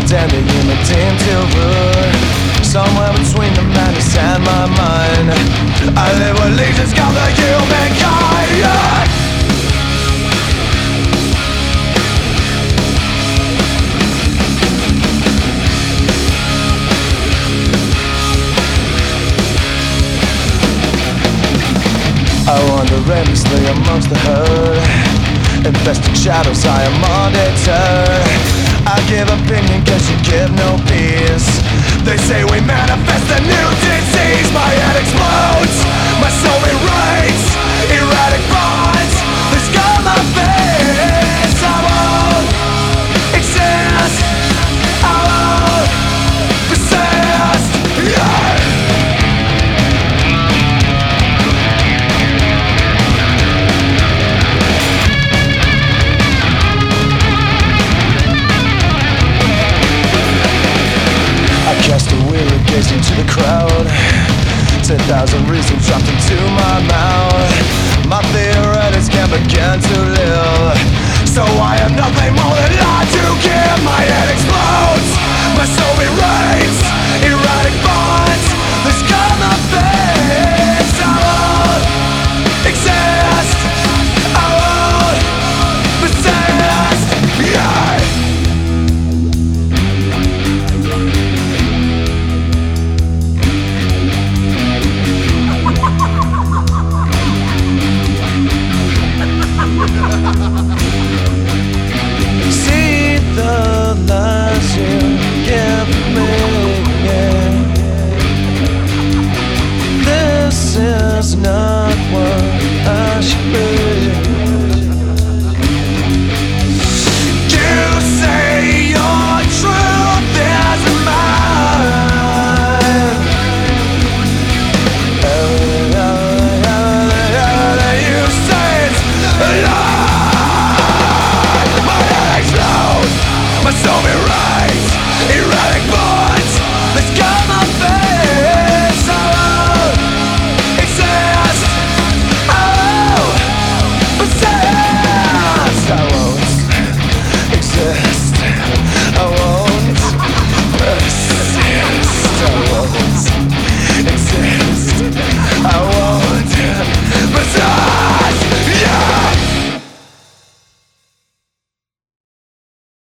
pretending you may deem too rude. Somewhere between the madness and my mind, I live with legions of the humankind. I wander aimlessly amongst the herd, infesting shadows, I am undeterred. I give opinion cause you give no peace. They say we manifest a new disease. My head explodes, my soul erased, erratic bonds, they scar my face. I won't exist, I won't persist, yeah. Cast a weary gaze into the crowd, 10,000 reasons dropped into my mouth. My theoretics can't begin to live, so I have nothing more than life to give. My head explodes, my soul erased, erratic bonds, they scar my face. I won't exist, I won't persist, yeah. See the lies you give me. This is not what I should be.